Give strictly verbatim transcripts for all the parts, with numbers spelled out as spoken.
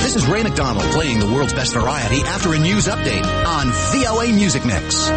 This is Ray McDonald playing the world's best variety after a news update on V O A Music Mix.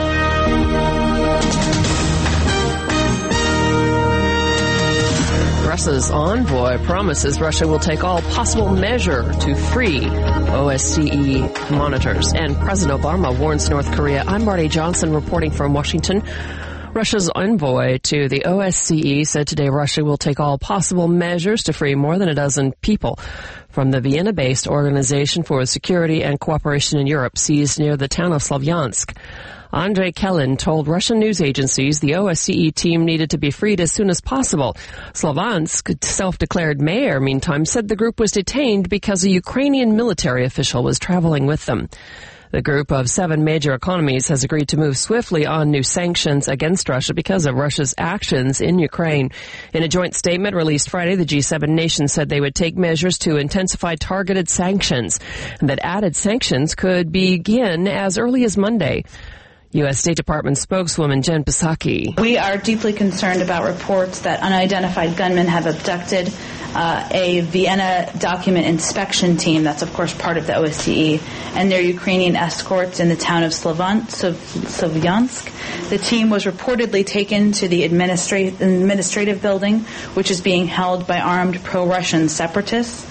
Russia's envoy promises Russia will take all possible measure to free O S C E monitors. And President Obama warns North Korea. I'm Marty Johnson reporting from Washington. Russia's envoy to the O S C E said today Russia will take all possible measures to free more than a dozen people from the Vienna-based Organization for Security and Cooperation in Europe seized near the town of Slavyansk. Andrei Kelin told Russian news agencies the O S C E team needed to be freed as soon as possible. Slavyansk self-declared mayor, meantime, said the group was detained because a Ukrainian military official was traveling with them. The group of seven major economies has agreed to move swiftly on new sanctions against Russia because of Russia's actions in Ukraine. In a joint statement released Friday, the G seven nations said they would take measures to intensify targeted sanctions, and that added sanctions could begin as early as Monday. U S. State Department spokeswoman Jen Psaki. We are deeply concerned about reports that unidentified gunmen have abducted uh, a Vienna document inspection team, that's of course part of the O S C E, and their Ukrainian escorts in the town of Slavan, Slavyansk. The team was reportedly taken to the administra- administrative building, which is being held by armed pro-Russian separatists.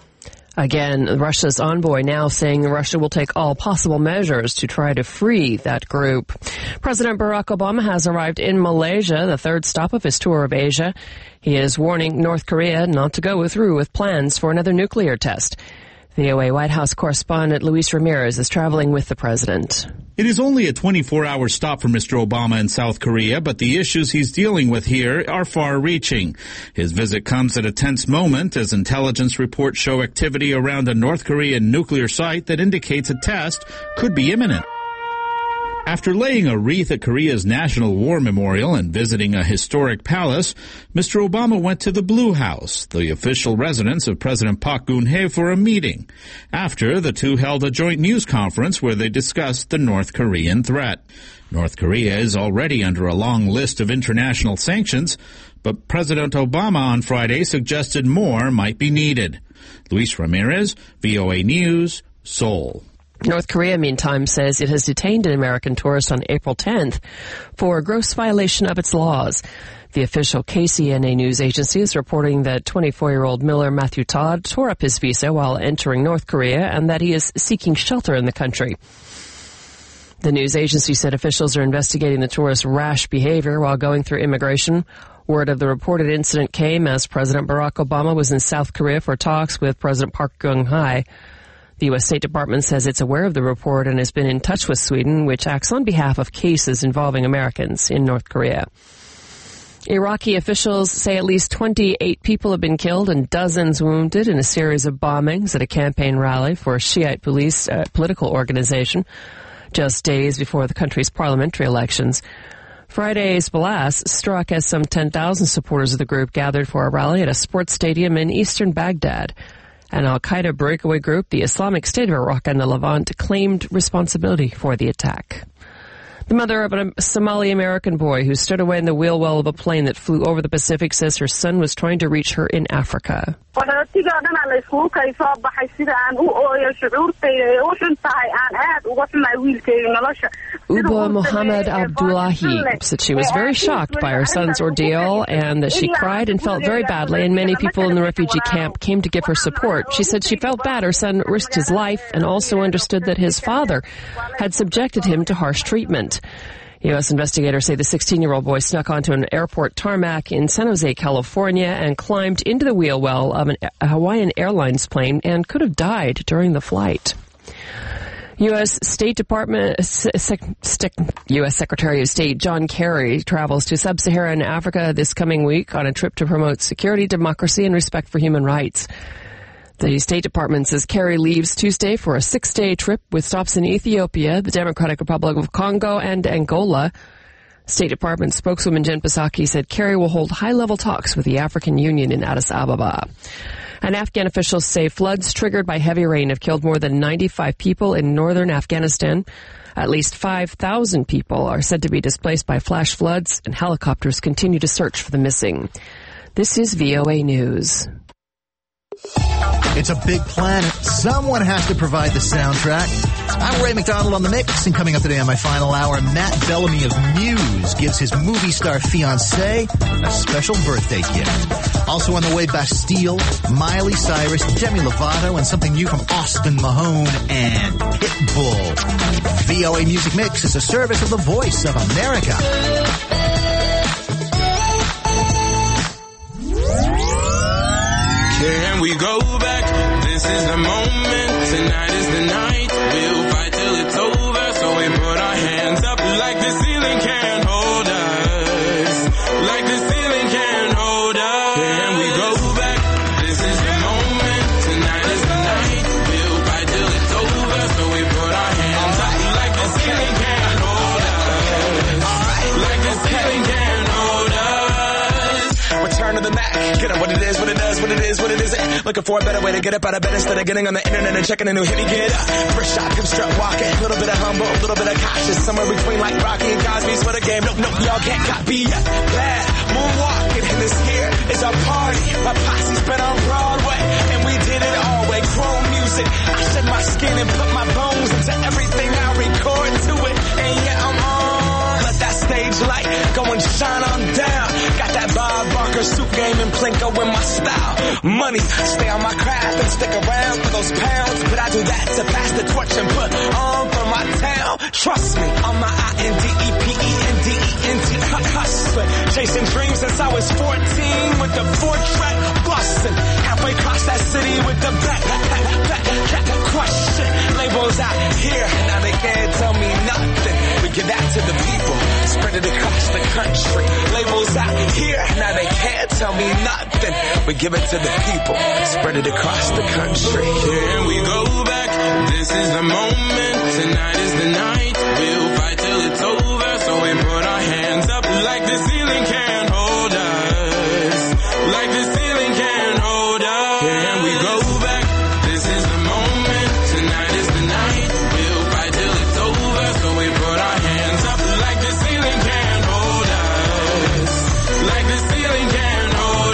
Again, Russia's envoy now saying Russia will take all possible measures to try to free that group. President Barack Obama has arrived in Malaysia, the third stop of his tour of Asia. He is warning North Korea not to go through with plans for another nuclear test. V O A White House correspondent Luis Ramirez is traveling with the president. It is only a twenty-four hour stop for Mister Obama in South Korea, but the issues he's dealing with here are far-reaching. His visit comes at a tense moment as intelligence reports show activity around a North Korean nuclear site that indicates a test could be imminent. After laying a wreath at Korea's National War Memorial and visiting a historic palace, Mister Obama went to the Blue House, the official residence of President Park Geun-hye, for a meeting. After, the two held a joint news conference where they discussed the North Korean threat. North Korea is already under a long list of international sanctions, but President Obama on Friday suggested more might be needed. Luis Ramirez, V O A News, Seoul. North Korea, meantime, says it has detained an American tourist on April tenth for a gross violation of its laws. The official K C N A news agency is reporting that twenty-four-year-old Miller Matthew Todd tore up his visa while entering North Korea and that he is seeking shelter in the country. The news agency said officials are investigating the tourist's rash behavior while going through immigration. Word of the reported incident came as President Barack Obama was in South Korea for talks with President Park Geun-hye. The U S. State Department says it's aware of the report and has been in touch with Sweden, which acts on behalf of cases involving Americans in North Korea. Iraqi officials say at least twenty-eight people have been killed and dozens wounded in a series of bombings at a campaign rally for a Shiite police uh, political organization just days before the country's parliamentary elections. Friday's blast struck as some ten thousand supporters of the group gathered for a rally at a sports stadium in eastern Baghdad. An al-Qaeda breakaway group, the Islamic State of Iraq and the Levant, claimed responsibility for the attack. The mother of a Somali-American boy who stood away in the wheel well of a plane that flew over the Pacific says her son was trying to reach her in Africa. Uba Mohammed Abdullahi said she was very shocked by her son's ordeal and that she cried and felt very badly, and many people in the refugee camp came to give her support. She said she felt bad her son risked his life and also understood that his father had subjected him to harsh treatment. U S investigators say the sixteen-year-old boy snuck onto an airport tarmac in San Jose, California, and climbed into the wheel well of an, a Hawaiian Airlines plane and could have died during the flight. U S. State Department, U S. Secretary of State John Kerry travels to sub-Saharan Africa this coming week on a trip to promote security, democracy, and respect for human rights. The State Department says Kerry leaves Tuesday for a six-day trip with stops in Ethiopia, the Democratic Republic of Congo, and Angola. State Department spokeswoman Jen Psaki said Kerry will hold high-level talks with the African Union in Addis Ababa. And Afghan officials say floods triggered by heavy rain have killed more than ninety-five people in northern Afghanistan. At least five thousand people are said to be displaced by flash floods, and helicopters continue to search for the missing. This is V O A News. It's a big planet. Someone has to provide the soundtrack. I'm Ray McDonald on the mix, and coming up today on my final hour, Matt Bellamy of Muse gives his movie star fiancée a special birthday gift. Also on the way, Bastille, Miley Cyrus, Demi Lovato, and something new from Austin Mahone and Pitbull. V O A Music Mix is a service of the Voice of America. Can we go back? This is the moment. Tonight is the night. We'll fight till it's over. So we put our hands up like the ceiling can't hold us. Like the ceiling can't hold us. Can we go back? This is the moment. Tonight is the night. We'll fight till it's over. So we put our hands up like the ceiling can't hold us. Like the ceiling can't hold us. Return to the Mac. Get up what it is, what it does, what it is, what it isn't. Looking for a better way to get up out of bed instead of getting on the internet and checking a new hit. Me get up. First shot, come strut walking. A little bit of humble, a little bit of cautious. Somewhere between like Rocky and Cosby's for the game. Nope, nope, y'all can't copy yet. Glad moonwalking, and this here is our party. My posse's been on Broadway, and we did it all way. Chrome music. I shed my skin and put my bones into everything I record to it. And yeah, I'm on. Let that stage light go and shine on down. Got that Bob Barker suit game and Plinko in my style. Money, stay on my craft and stick around for those pounds. But I do that to pass the torch and put on for my town. Trust me, on my I N D E P E N D E N T hustling. Chasing dreams since I was fourteen with the four-track bustin'. Halfway across that city with the back, back, back, back, back, question. Labels out here, now they can't tell me nothing. We give that to the people, spread it across the country. Labels out here, now they can't tell me nothing. We give it to the people, spread it across the country. Can we go back? This is the moment. Tonight is the night. We'll fight till it's over. So we put our hands up like the ceiling can't hold us. Like the ceiling can't hold us. Can we go back? This is the moment. Tonight is the night. We'll fight till it's over. So we put our hands up like the ceiling can't hold us. Like the ceiling can't hold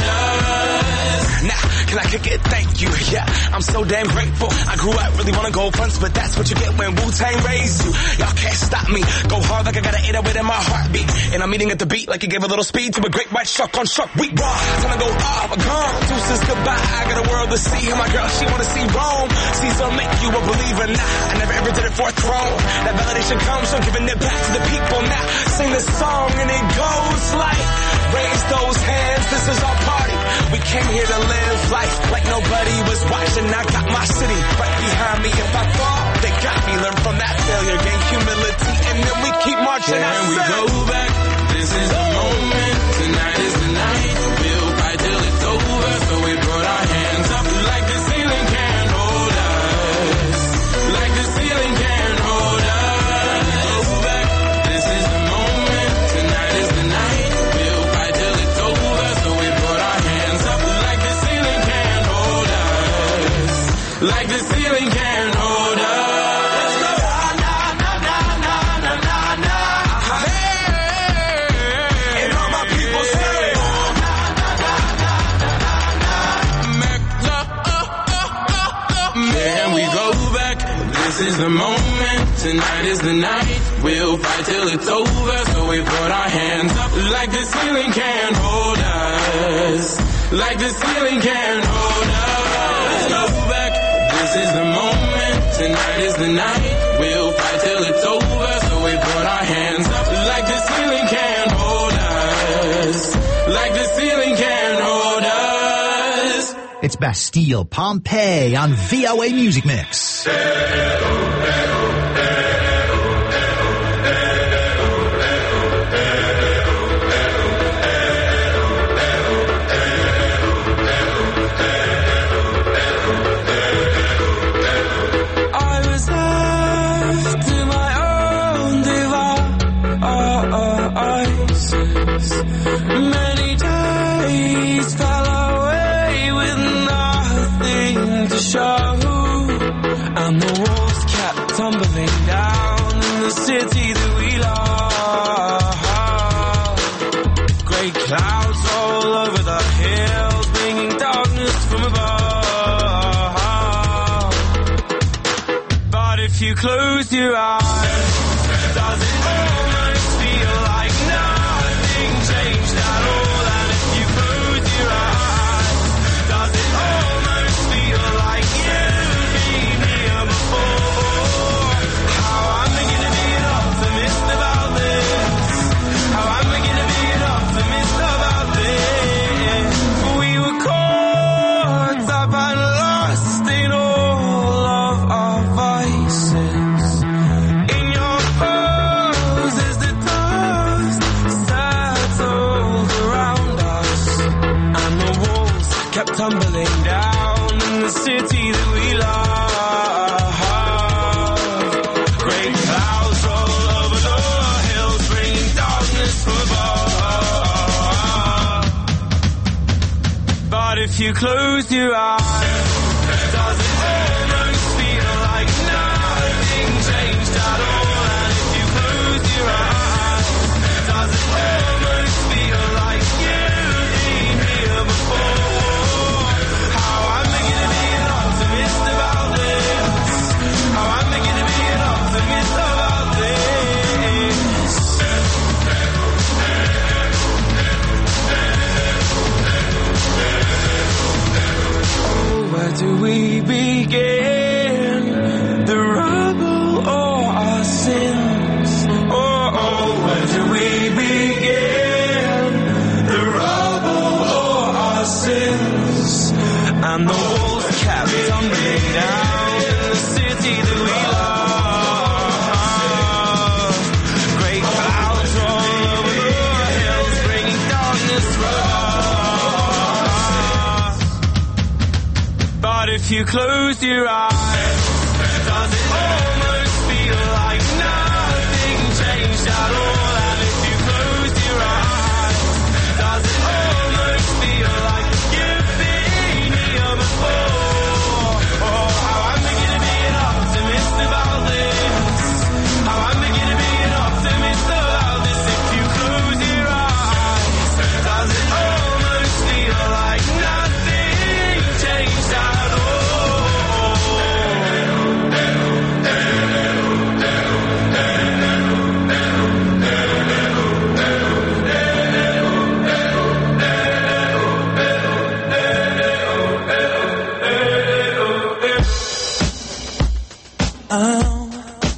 us. Now, can I kick it? Thank you. Yeah, I'm so damn grateful. I grew up really wanna go fronts, but that's what you get when Wu-Tang raised you. Y'all can't stop me. Go hard like I got an eight oh eight in my heartbeat. And I'm eating at the beat like you gave a little speed to a great white shark on shark week. Raw, time to go off, gone. Deuces goodbye. I got a world to see. And my girl, she wanna see Rome. Caesar make you a believer. Nah, I never ever did it for a throne. That validation comes from giving it back to the people. Now, sing this song and it goes like, raise those hands, this is our party. We came here to live life like nobody was watching. I got my city right behind me. If I fall, they got me. Learn from that failure, gain humility, and then we keep marching. Can we go back? This is the moment. Tonight is the night. We'll fight till it's over. So we put our hands up like the ceiling can't hold us. Like the ceiling can't hold us. Go back. This is the moment. Tonight is the night. We'll fight till it's over. So we put our hands up like the ceiling can't hold us. Like the ceiling can't hold us. This is the moment, tonight is the night. We'll fight till it's over, so we put our hands up like the ceiling can't hold us. Like the ceiling can't hold us. Let's go back. This is the moment, tonight is the night. We'll fight till it's over, so we put our hands up like the ceiling can't hold us. Like the ceiling can't hold us. It's Bastille, Pompeii on V O A Music Mix. Many days fell away with nothing to show, and the walls kept tumbling down in the city that we love. Grey clouds all over the hills, bringing darkness from above. you close your eyes, does it almost feel like nothing changed at all? And if you close your eyes, does it almost feel like you've been here before? How I'm beginning to be an optimist about this. How I'm beginning to be an optimist about this. We were caught up and lost in all of our vices. In your pose as the dust settled around us, and the walls kept tumbling down in the city that we love. Great clouds roll over the hills, bringing darkness above. But if you close your eyes, does it almost feel like nothing changed at all? And if you close your eyes, does it almost feel like you've been here before? How I'm beginning to be an optimist about this. How I'm beginning to be an optimist about this. Oh, where do we begin? The rubble or our sins? Oh, oh, where do we begin? The rubble or our sins? And the walls kept tumbling down in the city that we love. Great clouds roll over the hills, bringing darkness from us. But if you close your eyes, does it almost feel like nothing changed at all? And if you close your eyes, does it almost feel like you've been here before? Oh, how I'm beginning to be an optimist about this. How I'm beginning to be an optimist about this. If you close your eyes, does it almost feel like nothing changed at all? Oh,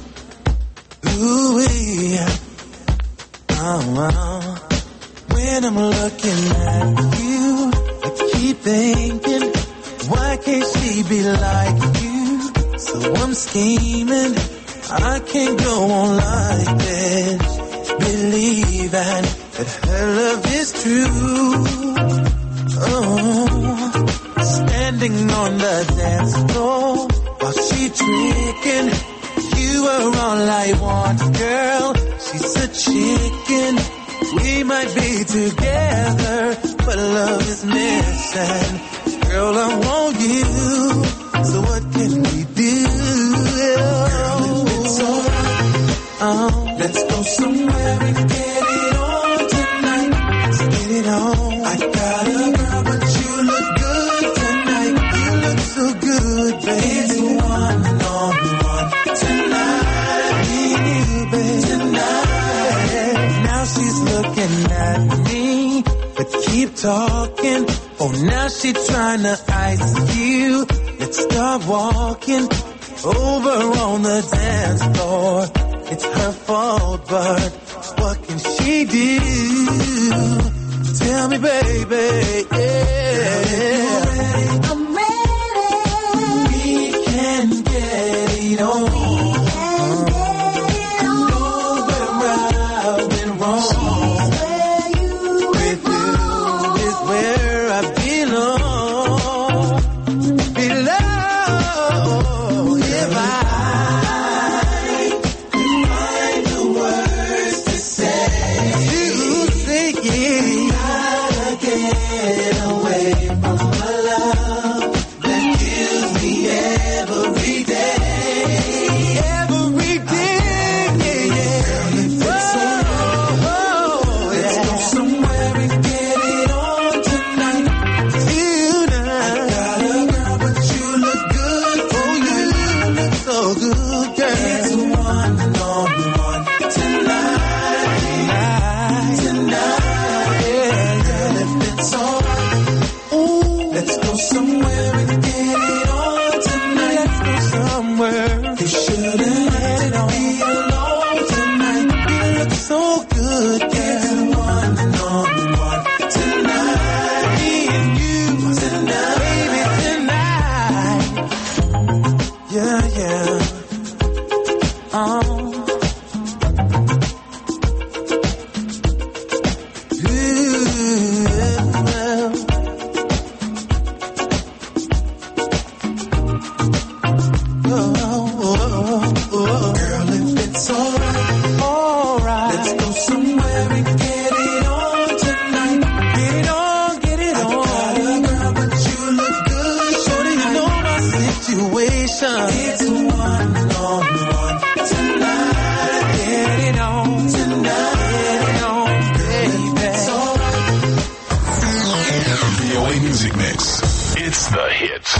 ooh-wee. Oh, oh. When I'm looking at you, I keep thinking, why can't she be like you? So I'm scheming, I can't go on like this, believing that her love is true. Oh, standing on the dance floor while she tricking, you are all I want, girl. She's a chicken. We might be together, but love is missing. Girl, I want you. So what can we do? Girl, if it's alright, oh, let's go somewhere and get it on tonight. Let's get it on. I got a girl, but you look good tonight. You look so good, baby. It's one on one tonight. Me and you, baby, tonight. Now she's looking at me, but keep talking. Oh, now she trying to ice you. Let's start walking over on the dance floor. It's her fault, but what can she do? Tell me, baby, yeah. I'm ready. We can get it on. I know where I've been wrong. With you is where I belong. Belong. If I could find the words to say, to say it, gotta get away from my love. situation. It's a one-on-one tonight. Get it on tonight. Get it on, baby. V O A Music Mix. It's the hits.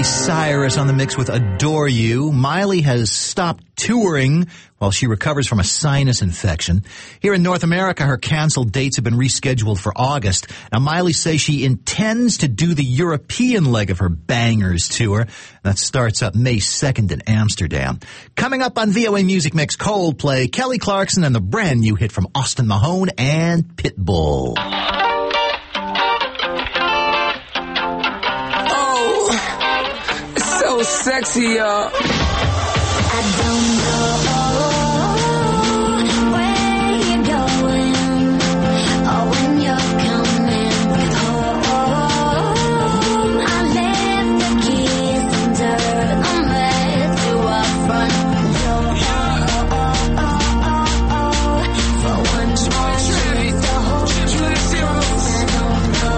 Cyrus on the mix with Adore You. Miley has stopped touring while she recovers from a sinus infection. Here in North America, her canceled dates have been rescheduled for August. Now, Miley says she intends to do the European leg of her Bangers tour. That starts up May second in Amsterdam. Coming up on V O A Music Mix, Coldplay, Kelly Clarkson, and the brand new hit from Austin Mahone and Pitbull. So sexy, y'all. I don't know where you're going or when you're coming home. I left the keys under the mat to our front door. For one more chance to hold you close. I don't know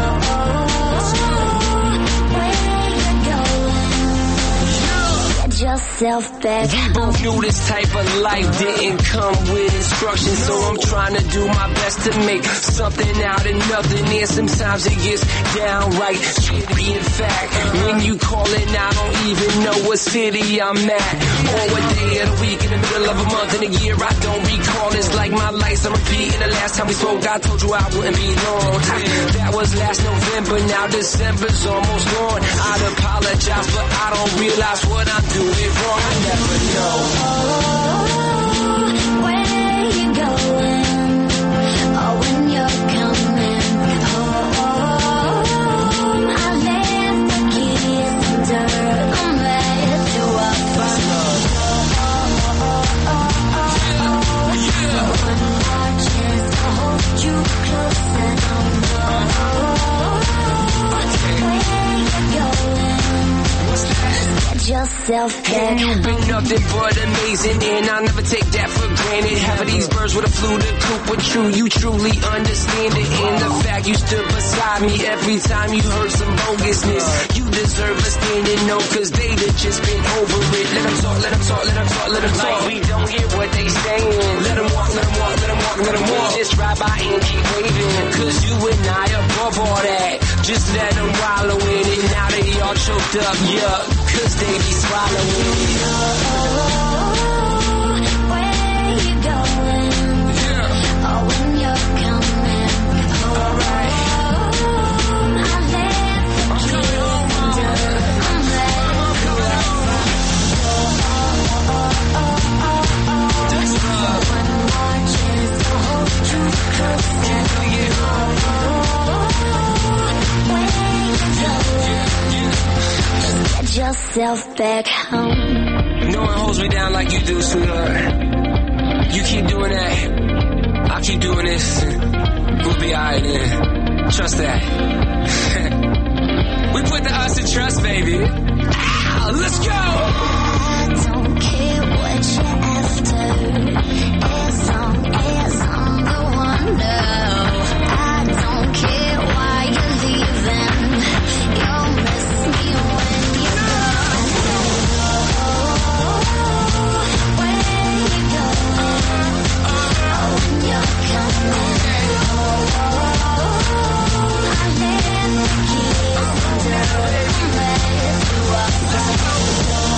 where you're going. Get yourself back. We both knew this type of life didn't come with instructions, so I'm trying to do my best to make something out of nothing. And sometimes it gets downright shitty. In fact, when you callin', I don't even know what city I'm at, or what day of the week, in the middle of a month, in a year I don't recall. It's like my life's on repeat. And the last time we spoke, I told you I wouldn't be long. That was last November. Now December's almost gone. I'd apologize, but I don't realize what I'm doing wrong. I never know where you're going or when you're coming home. I left the keys under the mat to our front door. One more chance to hold you close. I don't know where you're going. Get yourself back. You've been nothing but amazing, and I'll never take that for granted. Half of these birds would have flew the coop, but true, you truly understand it. And the fact you stood beside me every time you heard some bogusness. You deserve a standing no, cause they'd have just been over it. Let them talk, let them talk, let them talk, let them talk. Like we don't hear what they saying. Let them walk, let them walk, let them walk, let them walk. Just ride by and keep waving, cause you and I above all that. Just let them wallow in it. Now they all choked up, yeah, cause they be swallowing it. Where you going? Yeah. Or when you're coming home. Alright. I left the keys under the mat. One more chance to hold you close. Get yourself back home. No one holds me down like you do, sweetheart. You keep doing that, I'll keep doing this. We'll be alright then. Trust that. We put the us in trust, baby. Ow, let's go! I don't care what you're after, as long as I'm the one. No, I don't care why you're leaving. You'll miss me when you go. Where you going? Oh, when you're coming home. I left the keys under the mat to our front door.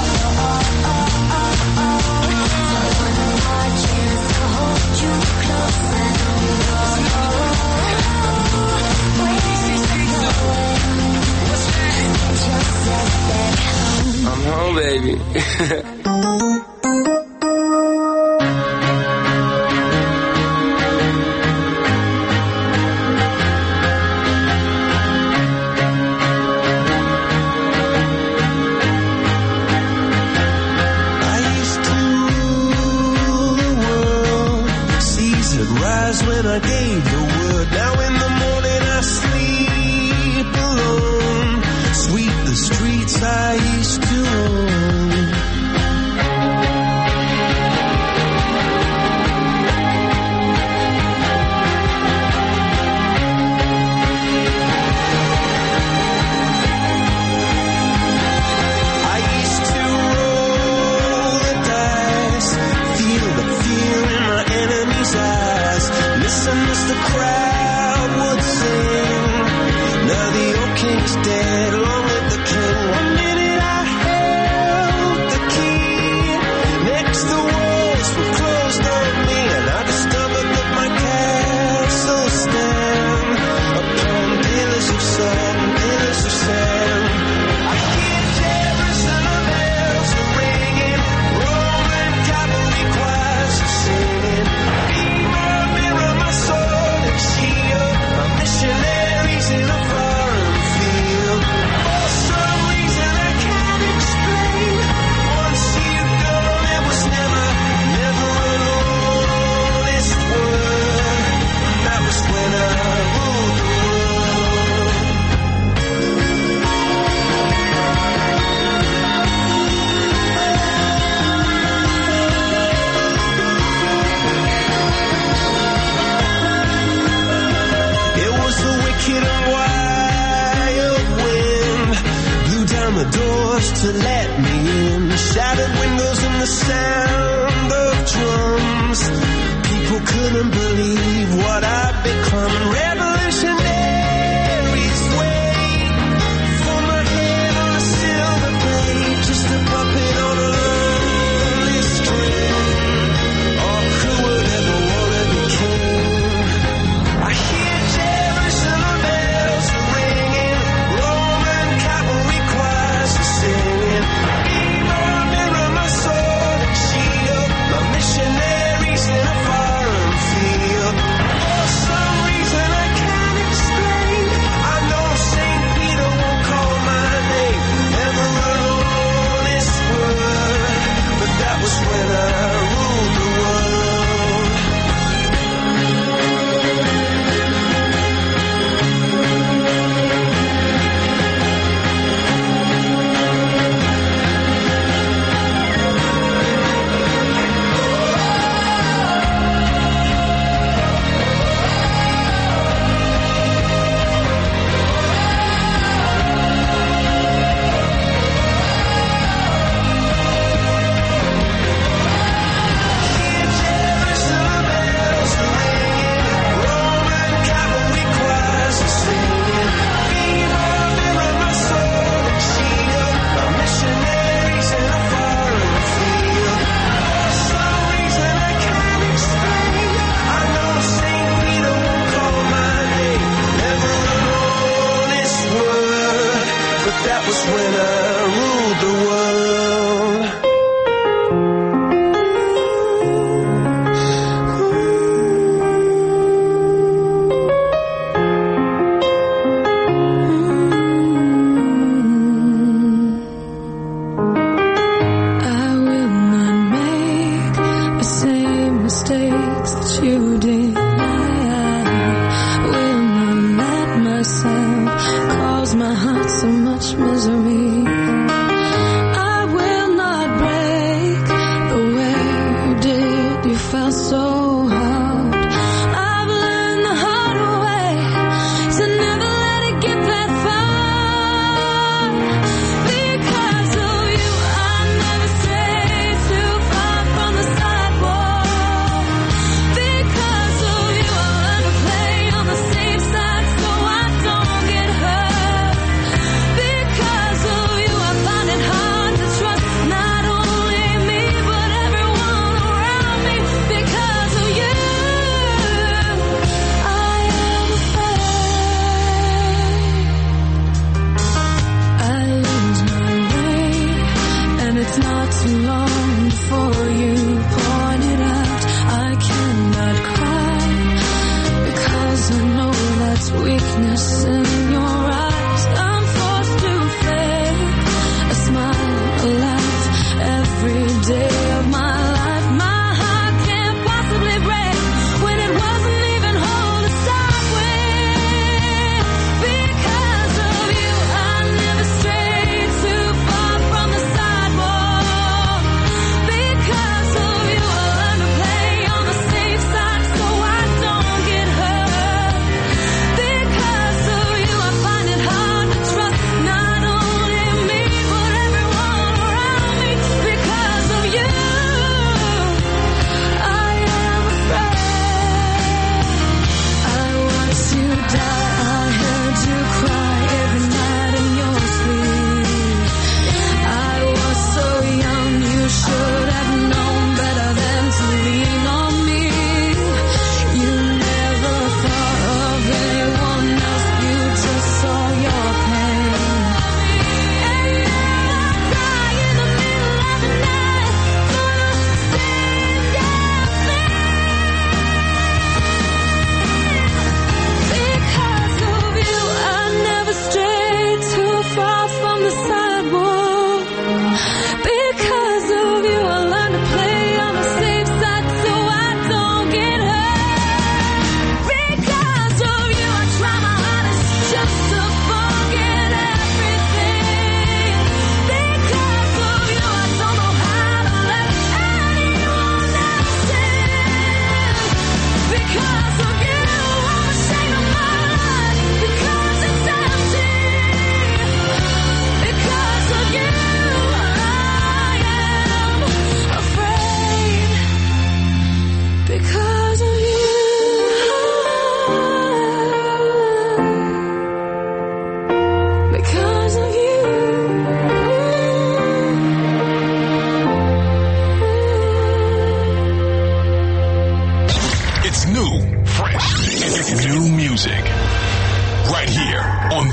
One more chance to hold you close. I don't know where you're going. Get yourself back home. I'm home, baby. I used to rule the world. Seas would rise when I gave the word. Now in the morning I sleep alone. Sweep the streets I used to own. doors to let me in. Shattered windows and the sound of drums. People couldn't believe what I'd become. Revolutionaries wait for my head on a silver plate. Just a puppet on a lonely string. Oh, who would ever want to be king? I hear Jerusalem bells ringing. Roman cavalry choirs are singing. Mirror, mirror, my sword and shield. My missionaries in a foreign field. For some reason I can't explain, I know Saint Peter won't call my name. Never an honest word, but that was when I ruled the world. Jerusalem bells are ringing. Roman cavalry choirs are singing. Mirror, mirror, my sword and shield. My missionaries in a foreign field. For some reason I can't explain, I know Saint Peter won't call my name. Never an honest word, but that was when I ruled the world. I will not make the same mistakes that you did. I will not let myself cause my heart so much misery. I will not break the way you did. You felt so hard. I've learned the hard way to never let it get that far. Because of you, I never stray too far from the sidewalk. Because of you, I learned to play on the safe side so I don't get hurt. Because of you, I find it hard to trust not only me but everyone around me. Because of you, I am afraid I lose my way, and it's not too long before you point it out. I cannot cry because I know that's weakness in your eyes. I'm forced to fake a smile, a laugh every day of my life. My heart can't possibly break when it wasn't even whole to start with. Because of you, I never strayed too far from the sidewalk. Because of you, I learned to play on the safe side so I don't get hurt. Because of you,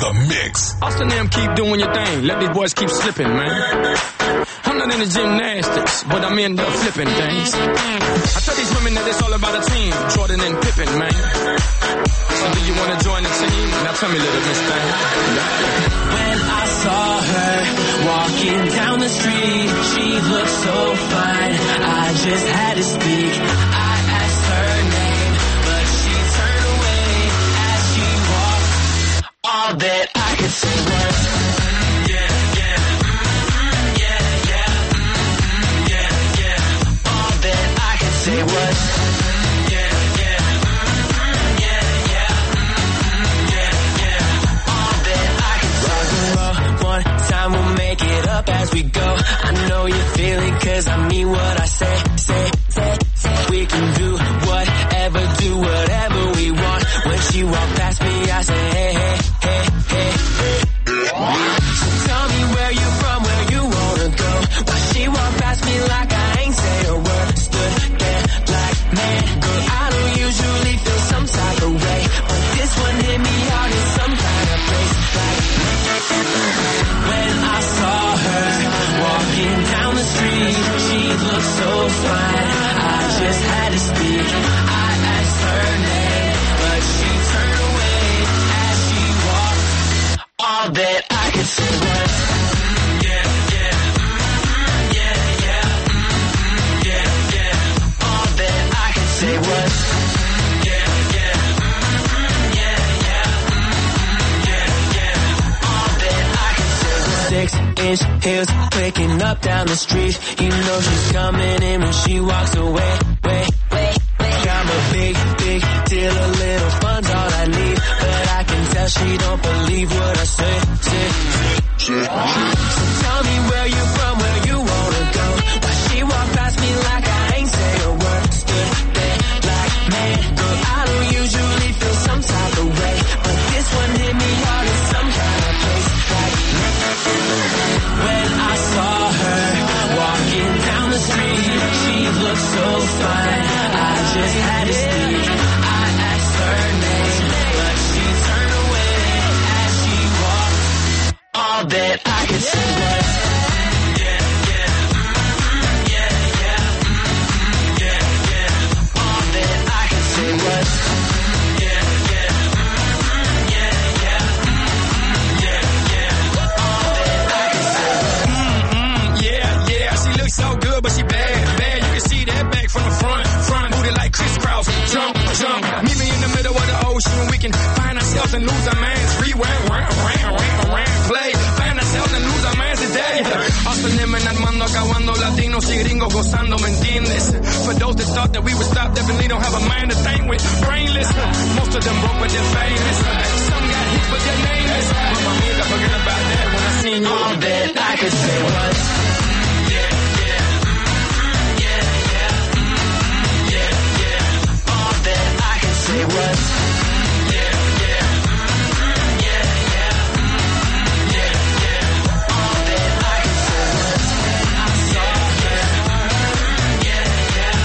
the mix. Austin them keep doing your thing. Let these boys keep slipping, man. I'm not into gymnastics, but I'm into flipping things. I tell these women that it's all about a team. Jordan and Pippen, man. So do you want to join the team? Now tell me, little miss thing. When I saw her walking down the street, she looked so fine, I just had to speak. I asked her name, but she turned away as she walked. All that I could say was, yeah, yeah, yeah, yeah, yeah, yeah. All that I could say was, yeah, yeah, yeah, yeah, yeah, yeah. All that I could say was, one time we'll make it up as we go. I know you feel it cause I mean what I say, say, say, say. We can do whatever, do whatever we want. When she walked past me, I say, hey, hey, hey, hey, hey. So tell me where you from, where you wanna go. Why she walked past me like I ain't say a word. Stood there like, man, girl, I don't usually feel some type of way, but this one hit me hard in some kind of place. Like, when I saw her walking down the street, she looked so fine, I just had to speak. I asked her name, but she turned away as she walked. All that I could say was, yeah, yeah, yeah, yeah, yeah, yeah. All that I could say was, yeah, yeah, yeah, yeah, yeah, yeah. All that I could say was, six inch heels clicking up down the street. You know she's coming in when she walks away. Wait, wait, wait. I'm a big, big deal. A little fun's all I need, but I can tell she don't believe what I say. Say, say. So tell me where you from, where you wanna go. Why she walked past me like I ain't say a word. Stood there like, man, girl, I don't usually feel some type of way, but this one hit me hard in some kind of place. Like, when I saw her walking down the street, she looked so fine, I just had to speak. I asked her name, but she turned away as she walked. All that I could say was, yeah, yeah, yeah, yeah, yeah, yeah. All that I could say was, yeah, yeah, yeah, yeah, yeah, yeah. All that I could say was, Mm-mm, yeah, yeah. She looks so good, but she bad, bad. You can see that back from the front, front. Booty like crisscross, jump, jump. Meet me in the middle of the ocean. We can find ourselves and lose our minds. Rewind, round, round, round, round, play. Find ourselves and lose our minds today. Austin and Armando acabando, latinos y gringos gozando, ¿me entiendes? For those that thought that we would stop, definitely don't have a mind to think with. Brainless, most of them broke but they're famous. Some got hit but they're nameless. But my made, I forget about that when I seen you. all that I could say was, yeah, yeah, yeah, yeah, yeah, yeah. All that I could say was, yeah, yeah, yeah, yeah, yeah, yeah. All that I could say was, I saw her, yeah, yeah,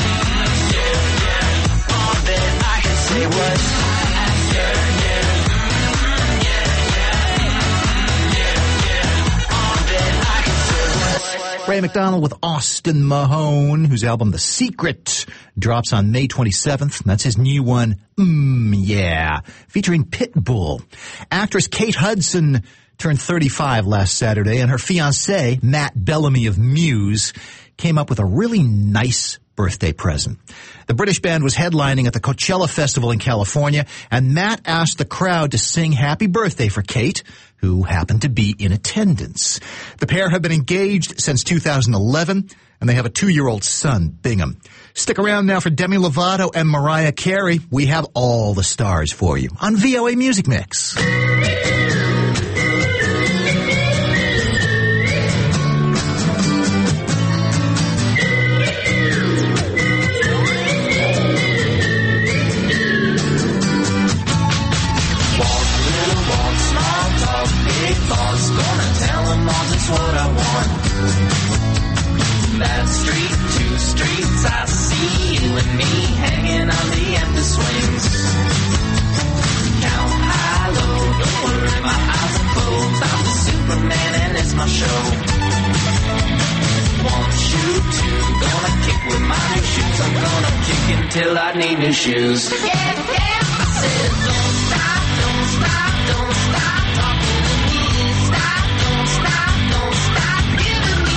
yeah, yeah. All that I could say was, I asked her name, yeah, yeah, yeah, yeah. All that I could say was, Ray McDonald with Austin Mahone, whose album The Secret drops on May twenty-seventh. That's his new one, Mmm, Yeah, featuring Pitbull. Actress Kate Hudson turned thirty-five last Saturday, and her fiancé, Matt Bellamy of Muse, came up with a really nice birthday present. The British band was headlining at the Coachella Festival in California, and Matt asked the crowd to sing Happy Birthday for Kate, who happened to be in attendance. The pair have been engaged since two thousand eleven, and they have a two-year-old son, Bingham. Stick around now for Demi Lovato and Mariah Carey. We have all the stars for you on V O A Music Mix. What I want. That street, two streets, I see you and me hanging on the empty swings. Count high, low, till I need new shoes. Yeah, yeah. I said, don't stop, don't stop, don't stop talking to me. Stop, don't stop, don't stop giving me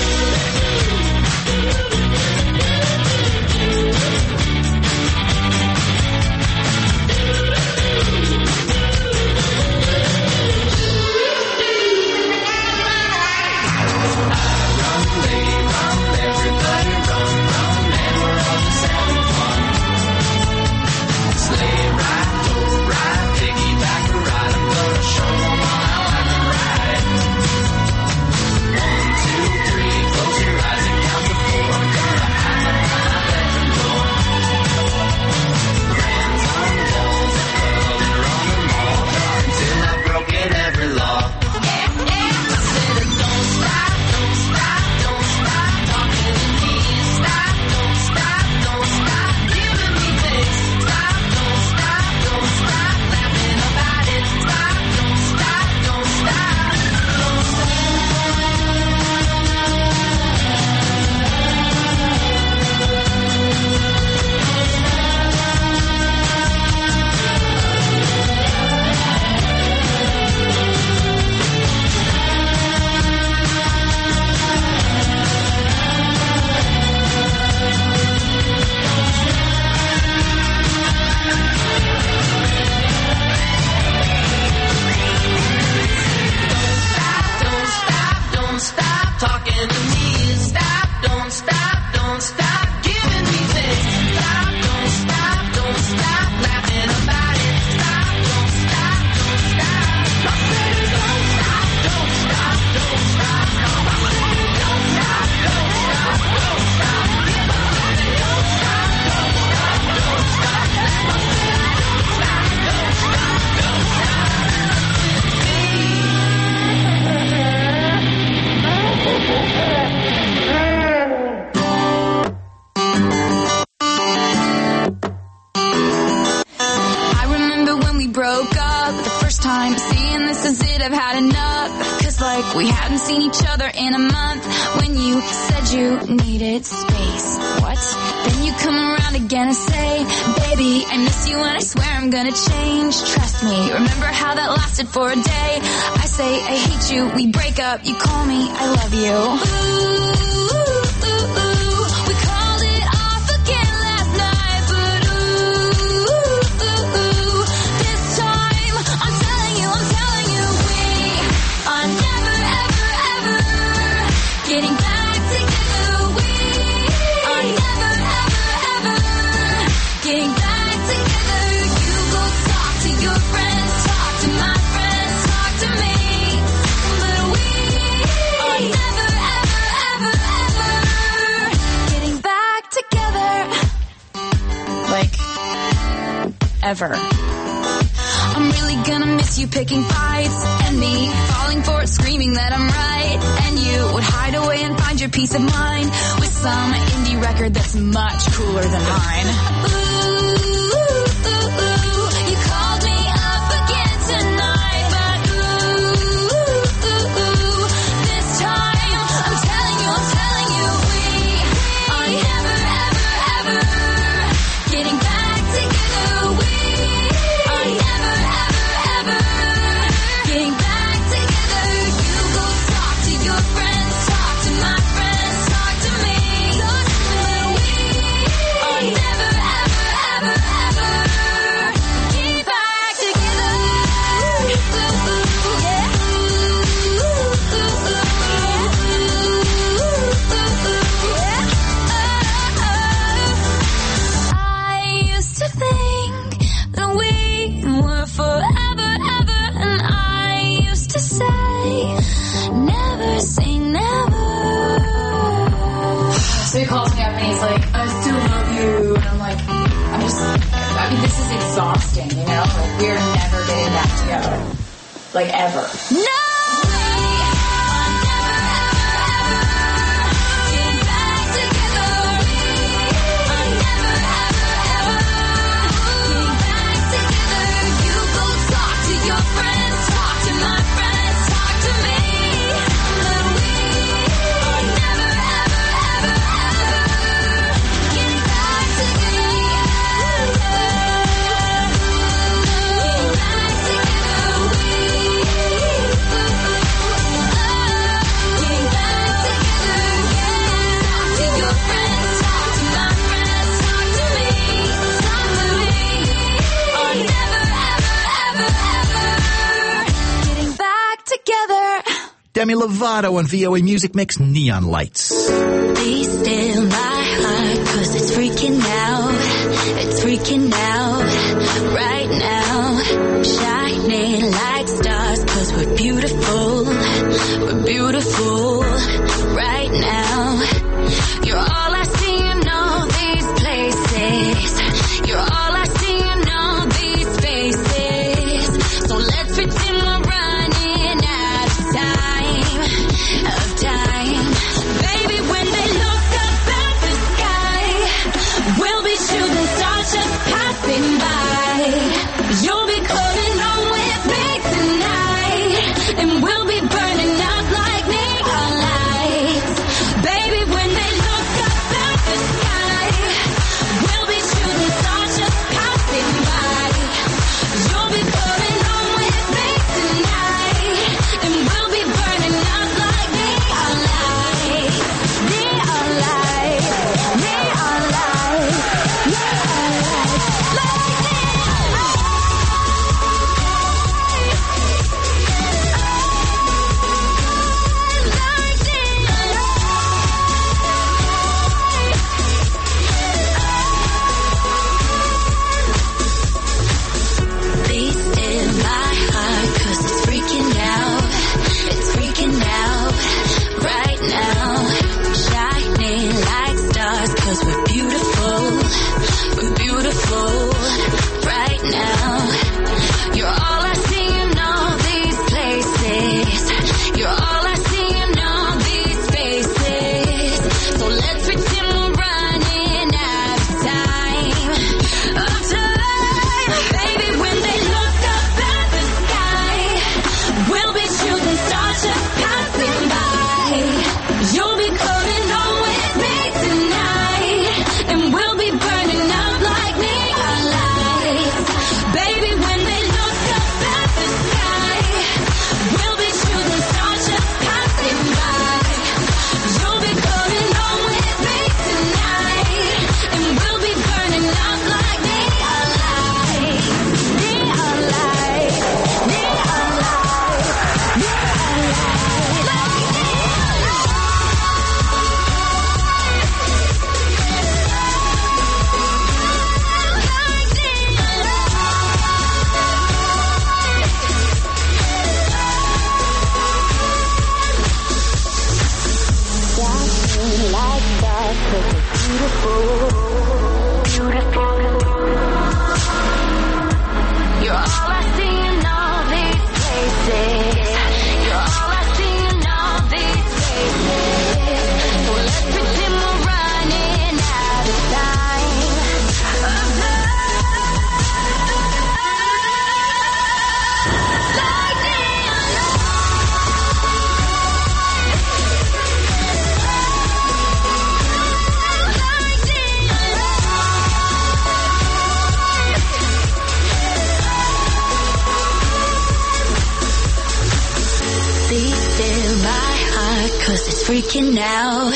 We hadn't seen each other in a month when you said you needed space. What? Then you come around again and say, baby, I miss you and I swear I'm gonna change. Trust me, remember how that lasted for a day? I say I hate you, we break up, you call me, I love you. Ooh, ooh, ooh, we called it off again last night, but ooh, ooh, ooh, this time I'm telling you, I'm telling you, we are never, ever, ever getting back together. We are never, ever, ever getting back together. You go talk to your friends, talk to my friends, talk to me, but we are never, ever, ever, ever getting back together. Like, ever. I'm really gonna miss you picking fights and me falling for it, screaming that I'm right, and you would hide away and find your peace of mind with some indie record that's much cooler than mine. Ooh, ooh, ooh, you called me up again tonight, but ooh, ooh, ooh, this time I'm telling you, I'm telling you, we are never, ever, ever getting back together. We are never, ever, ever getting back together. You go talk to your friends, talk to my friends, talk to me, but we are never, ever, ever, ever getting back together. Ooh, ooh, yeah. Ooh, ooh, ooh, yeah. I used to think that we were forever, ever, and I used to say, never say never. So he calls me up and he's like, I still love you. And I'm like, I'm just, I mean, this is exhausting, you know? Like, we're never getting back together. Like, ever. No! Getting back together. Demi Lovato on V O A Music Mix, Neon Lights. Be still my heart, cause it's freaking out. It's freaking out right now. Shining like stars, cause we're beautiful. We're beautiful right now. You're all I see in all these places. You're all I see in all these faces. So let's pretend we're running out of time, of time. Baby, when they look up at the sky, we'll be shooting stars just passing by. You'll be coming home with me tonight, and we'll be burning up like neon lights. Baby, when they look up at the sky, we'll be shooting stars just passing by. You'll be coming home with me tonight, and we'll be burning up like neon lights. Neon lights, neon lights, neon lights, like be still my heart, cause it's freaking out. It's freaking out right now. Shining like stars, cause we're beautiful. We're beautiful right now. You're all I see in all these places. You're all I see in all these faces. So let's pretend we're running out of time, of time. Baby, when they look up at the sky, we'll be shooting stars just passing by. You'll be coming home with me tonight, and we'll be burning up like neon lights. Baby, when they look up at the sky, we'll be shooting stars just passing by. You'll be coming home with me tonight, and we'll be burning up like neon lights. Neon lights, neon lights, neon lights, like neon Shining like stars, cause it's beautiful, beautiful. You're all I see in all these places. You're all I see in all these faces. So let's pretend we're running out of time, of time. Like neon like neon Be still my heart, cause it's freaking out.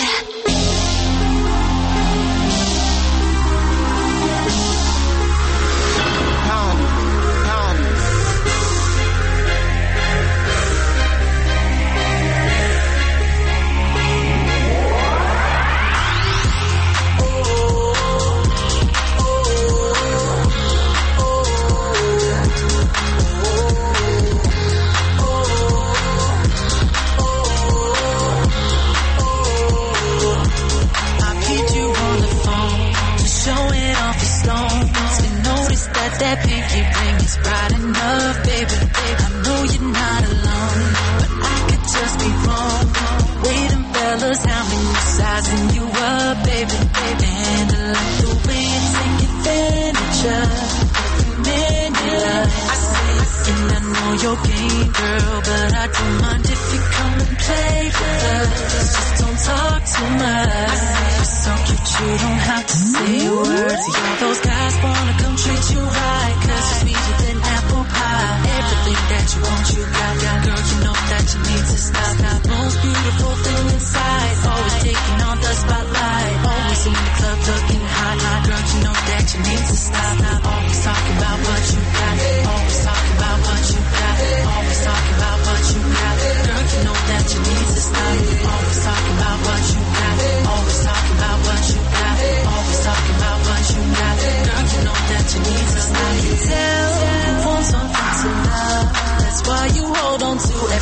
That pinky ring is bright enough, baby, baby. I know you're not alone, but I could just be wrong. Waiting fellas, how many sizing you up, baby, baby. And I like the way you take advantage of every man you love. I say, and I know you're game, girl, but I don't mind if you come and play with us. Just don't talk too much. I say, you're so cute, you don't have to say a word. See, all those guys wanna come treat you right, cause you're sweeter than apple pie. Everything that you want, you got, got. Girl, you know that you need to stop. Stop. Most beautiful thing inside, always taking on the spotlight. Always in the club looking hot, hot. Girl, you know that you need to stop. Stop. Always talking about what you got. Always talking about what you got. Always talking about what you got. Girl, you know that you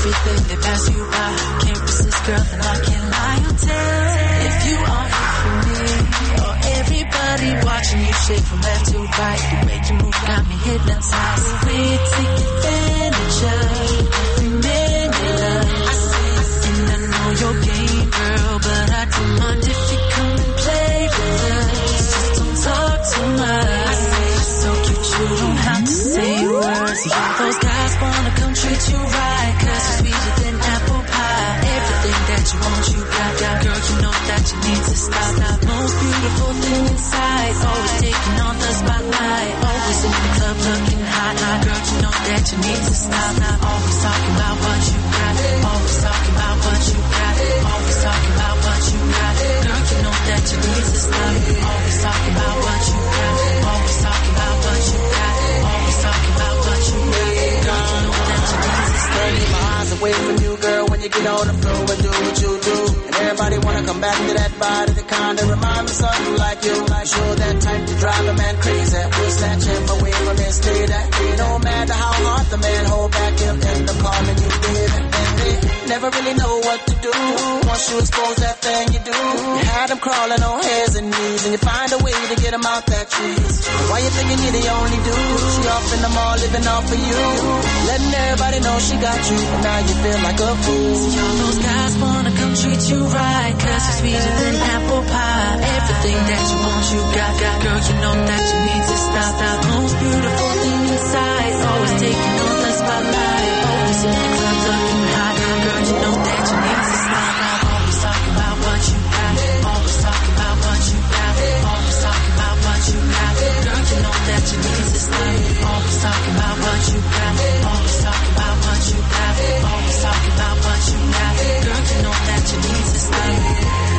everything that pass you by. Can't resist, girl, and I can't lie. I'll tell if you are here for me, or everybody watching you shake from left to right. The way you move got me hypnotized. We take advantage of every minute you love. I see, and I know your game, girl, but I don't mind if you come and play with us. Just don't talk too much. I say you're so cute, you don't have to say words. All those guys wanna come treat you right, cause you're sweeter than apple pie. Everything that you want, you got, got. Girl, you know that you need to stop. Not most beautiful thing inside, always taking on the spotlight. Always in the club looking hot, hot. Girl, you know that you need to stop. Not always talking about what you got, always talking about what you got, always talking about what you got. Girl, you know that you need to stop. Always talking about what you got, always talking about what you got, always talking about what you got. Girl, you know that you need to stop. Keep my eyes away from you, girl, when you get on the floor and do what you do. And everybody wanna come back to that body that kinda remind me of something like you. Like you're that type to drive a man crazy. We'll snatch him away from his stay that day. No matter how hard the man hold back, he'll end up calling you baby. And they never really know what to do. Once you expose that thing you do, you had them crawling on hands and knees, and you find a way to get them out that trees. Why you thinking you're the only dude? She off in the mall living off of you, letting everybody know she got you, but now you feel like a fool. See, all those guys wanna come treat you right, cause you're sweeter than apple pie. Everything that you want, you got, got. Girl, you know that you need to stop. That most beautiful thing inside, always taking on the spotlight. Always in the club looking hot. Girl, you know that you need to stop. Always talking about what you got, always talking about what you got, always talking about what you got. Girl, you know that you need to stop. Always talking about what you got, always talking about what you got, always talking about what you got. Girl, you know that you need to stop.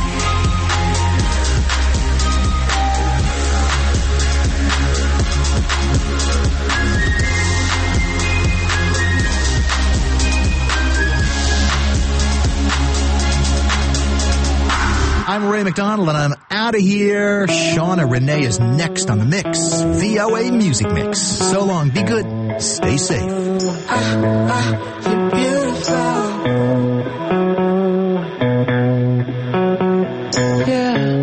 I'm Ray McDonald, and I'm out of here. Shauna Renee is next on the mix. V O A Music Mix. So long. Be good. Stay safe. Ah, ah, you're beautiful. Yeah.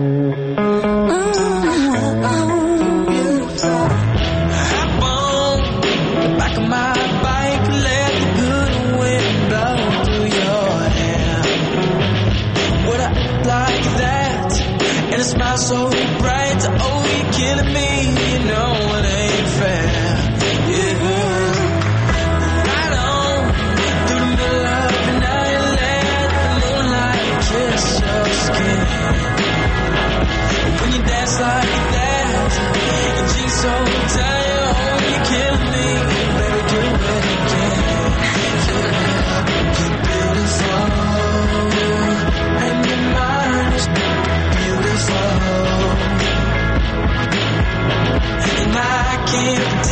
Oh, oh, beautiful. Hop on the back of my bike, let the good wind blow through your hair. What I like that, and a smile so bright. Oh, you're killing me, you know it ain't fair. Yeah. Right on through the middle of the night, let the moonlight kiss your skin. When you dance like that, your jeans so tight, oh, you're killing me, baby, do it again. Yeah, you're beautiful, and your mind is beautiful, and I can't